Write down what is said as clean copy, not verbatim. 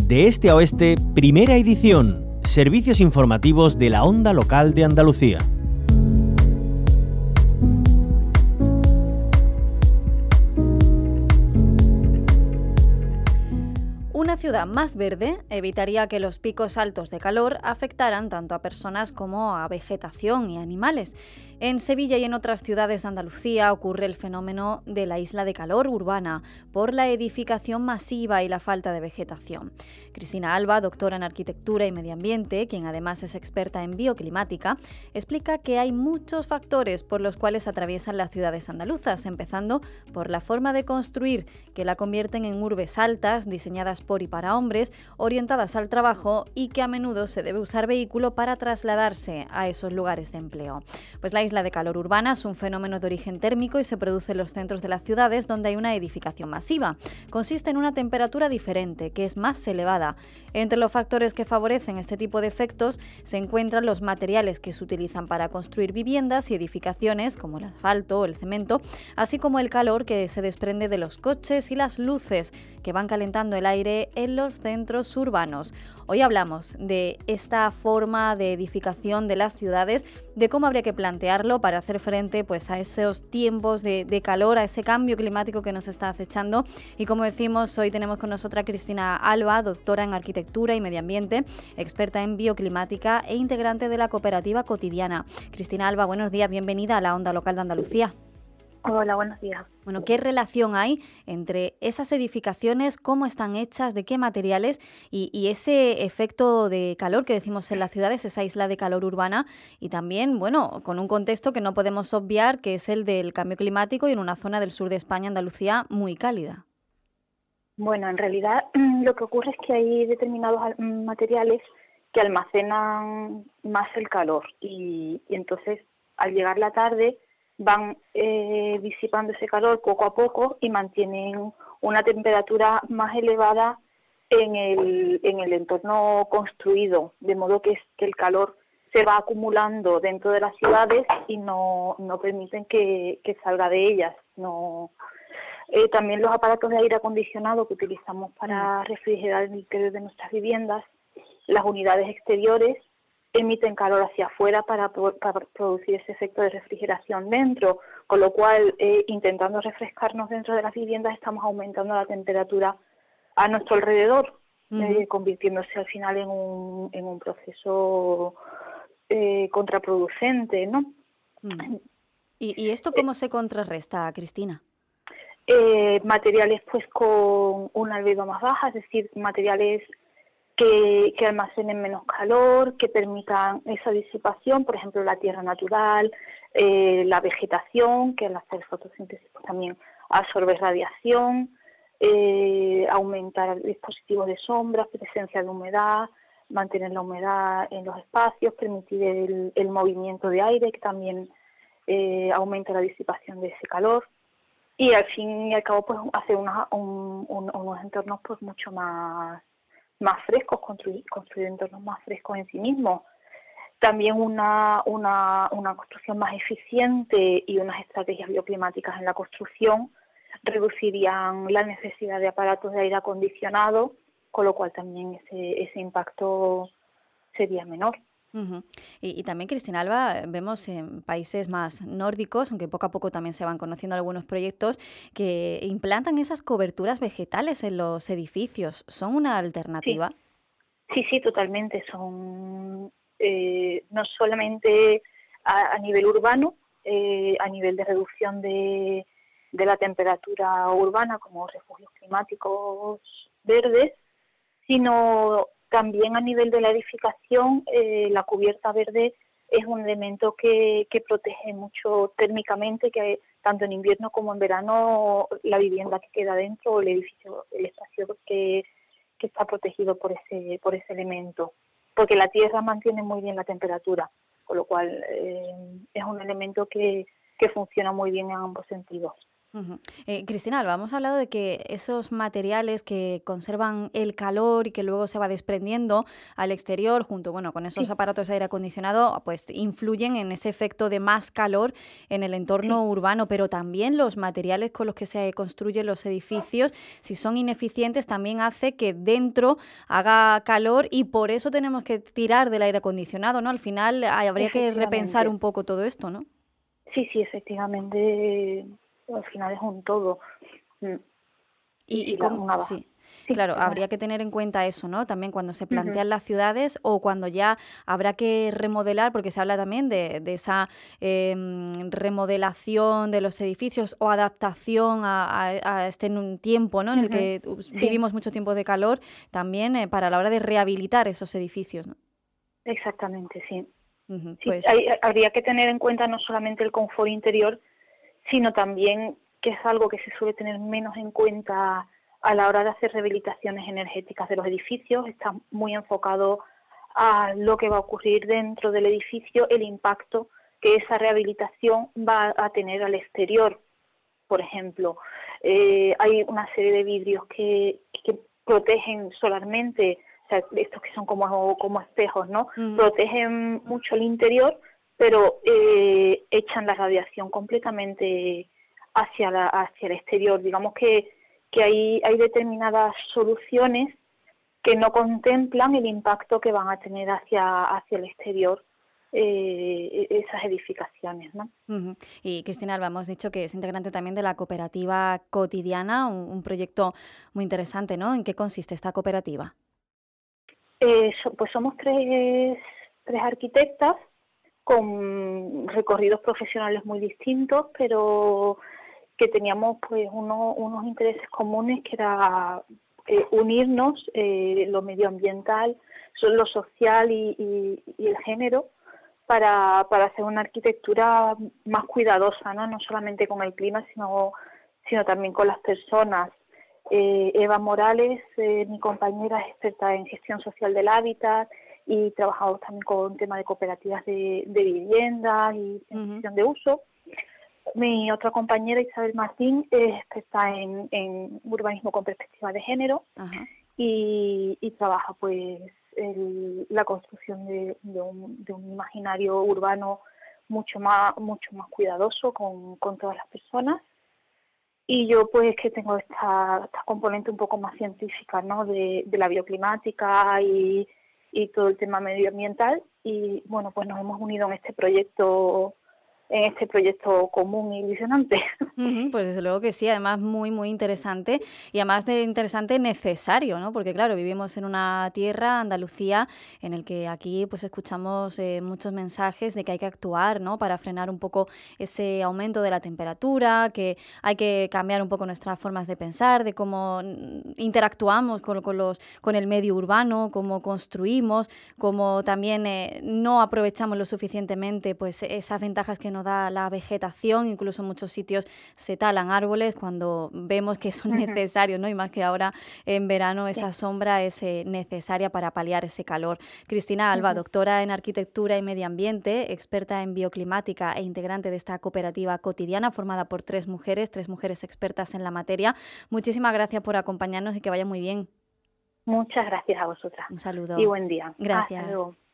De este a oeste, primera edición. Servicios informativos de la Onda Local de Andalucía. Una ciudad más verde evitaría que los picos altos de calor afectaran tanto a personas como a vegetación y animales. En Sevilla y en otras ciudades de Andalucía ocurre el fenómeno de la isla de calor urbana por la edificación masiva y la falta de vegetación. Cristina Alba, doctora en Arquitectura y Medio Ambiente, quien además es experta en bioclimática, explica que hay muchos factores por los cuales atraviesan las ciudades andaluzas, empezando por la forma de construir, que la convierten en urbes altas, diseñadas por y para hombres, orientadas al trabajo y que a menudo se debe usar vehículo para trasladarse a esos lugares de empleo. Pues la isla de calor urbana es un fenómeno de origen térmico y se produce en los centros de las ciudades donde hay una edificación masiva. Consiste en una temperatura diferente, que es más elevada. Entre los factores que favorecen este tipo de efectos se encuentran los materiales que se utilizan para construir viviendas y edificaciones, como el asfalto o el cemento, así como el calor que se desprende de los coches y las luces, que van calentando el aire en los centros urbanos. Hoy hablamos de esta forma de edificación de las ciudades, de cómo habría que plantearlo para hacer frente pues, a esos tiempos de calor, a ese cambio climático que nos está acechando. Y como decimos, hoy tenemos con nosotros a Cristina Alba, doctora en Arquitectura y Medio Ambiente, experta en bioclimática e integrante de la cooperativa Cotidiana. Cristina Alba, buenos días, bienvenida a la Onda Local de Andalucía. Hola, buenos días. Bueno, ¿qué relación hay entre esas edificaciones, cómo están hechas, de qué materiales y ese efecto de calor que decimos en las ciudades, esa isla de calor urbana y también, bueno, con un contexto que no podemos obviar, que es el del cambio climático y en una zona del sur de España, Andalucía, muy cálida? Bueno, en realidad lo que ocurre es que hay determinados materiales que almacenan más el calor y entonces al llegar la tarde van disipando ese calor poco a poco y mantienen una temperatura más elevada en el entorno construido, de modo que el calor se va acumulando dentro de las ciudades y no permiten que salga de ellas. También los aparatos de aire acondicionado que utilizamos para refrigerar el interior de nuestras viviendas, las unidades exteriores, emiten calor hacia afuera para producir ese efecto de refrigeración dentro, con lo cual, intentando refrescarnos dentro de las viviendas, estamos aumentando la temperatura a nuestro alrededor, convirtiéndose al final en un proceso contraproducente, ¿no? ¿Y esto cómo se contrarresta, Cristina? Materiales pues con una albedo más baja, es decir, materiales que almacenen menos calor, que permitan esa disipación, por ejemplo la tierra natural, la vegetación, que al hacer fotosíntesis pues, también absorbe radiación, aumentar dispositivos de sombra, presencia de humedad, mantener la humedad en los espacios, permitir el movimiento de aire, que también aumenta la disipación de ese calor. Y al fin y al cabo pues hacer unos entornos pues mucho más frescos, construir entornos más frescos en sí mismos. También una construcción más eficiente y unas estrategias bioclimáticas en la construcción reducirían la necesidad de aparatos de aire acondicionado, con lo cual también ese impacto sería menor. Y también, Cristina Alba, vemos en países más nórdicos, aunque poco a poco también se van conociendo algunos proyectos, que implantan esas coberturas vegetales en los edificios. ¿Son una alternativa? Sí, totalmente. Son no solamente a nivel urbano, a nivel de reducción de la temperatura urbana como refugios climáticos verdes, sino también a nivel de la edificación. La cubierta verde es un elemento que protege mucho térmicamente, que tanto en invierno como en verano la vivienda que queda dentro o el edificio, el espacio que está protegido por ese elemento, porque la tierra mantiene muy bien la temperatura, con lo cual es un elemento que funciona muy bien en ambos sentidos. Ujú. Cristina Alba, hemos hablado de que esos materiales que conservan el calor y que luego se va desprendiendo al exterior, junto con esos Sí, aparatos de aire acondicionado, pues influyen en ese efecto de más calor en el sí, entorno urbano, pero también los materiales con los que se construyen los edificios, si son ineficientes, también hace que dentro haga calor y por eso tenemos que tirar del aire acondicionado, ¿no? Al final habría que repensar efectivamente. un poco todo esto, ¿no? Sí, sí, efectivamente, al final es un todo. Mm, Y Y si cómo, una baja. sí, Sí, claro, perdona. habría que tener en cuenta eso, ¿no? También cuando se Ujú, plantean las ciudades o cuando ya habrá que remodelar, porque se habla también de esa remodelación de los edificios o adaptación a este tiempo, ¿no? En el ujú. que Sí, vivimos mucho tiempo de calor, también para la hora de rehabilitar esos edificios, ¿no? exactamente, sí. Ujú, Sí, pues habría que tener en cuenta no solamente el confort interior, sino también que es algo que se suele tener menos en cuenta a la hora de hacer rehabilitaciones energéticas de los edificios. Está muy enfocado a lo que va a ocurrir dentro del edificio, el impacto que esa rehabilitación va a tener al exterior. Por ejemplo, hay una serie de vidrios que protegen solarmente, o sea, estos que son como espejos, ¿no? ujú, Protegen mucho el interior, pero echan la radiación completamente hacia el exterior. Digamos que hay determinadas soluciones que no contemplan el impacto que van a tener hacia el exterior esas edificaciones, ¿no? ujú. Y Cristina Alba, hemos dicho que es integrante también de la cooperativa Cotidiana, un proyecto muy interesante, ¿no? ¿En qué consiste esta cooperativa? Pues somos tres arquitectas con recorridos profesionales muy distintos, pero que teníamos pues unos intereses comunes que era unirnos lo medioambiental, lo social y el género para hacer una arquitectura más cuidadosa, ¿no? No solamente con el clima, sino también con las personas. Eva Morales, mi compañera, es experta en gestión social del hábitat y trabajamos también con temas de cooperativas de vivienda y Ujú. transición de uso. Mi otra compañera, Isabel Martín, es experta en urbanismo con perspectiva de género Ajá. y trabaja pues la construcción de un imaginario urbano mucho más cuidadoso con todas las personas. Y yo pues que tengo esta componente un poco más científica, ¿no? De la bioclimática y todo el tema medioambiental. Y bueno, pues nos hemos unido en este proyecto común y ilusionante. Ujú, pues desde luego que sí, además muy, muy interesante y además de interesante necesario, ¿no? Porque claro, vivimos en una tierra, Andalucía, en el que aquí pues escuchamos muchos mensajes de que hay que actuar, ¿no? Para frenar un poco ese aumento de la temperatura, que hay que cambiar un poco nuestras formas de pensar, de cómo interactuamos con el medio urbano, cómo construimos, cómo también no aprovechamos lo suficientemente pues esas ventajas que nos da la vegetación, incluso en muchos sitios se talan árboles cuando vemos que son necesarios, ¿no? Y más que ahora en verano Sí. esa sombra es necesaria para paliar ese calor. Cristina Alba, doctora en arquitectura y medio ambiente, experta en bioclimática e integrante de esta cooperativa Cotidiana formada por tres mujeres expertas en la materia. Muchísimas gracias por acompañarnos y que vaya muy bien. Muchas gracias a vosotras Un y saludo. buen día. Hasta Gracias. luego.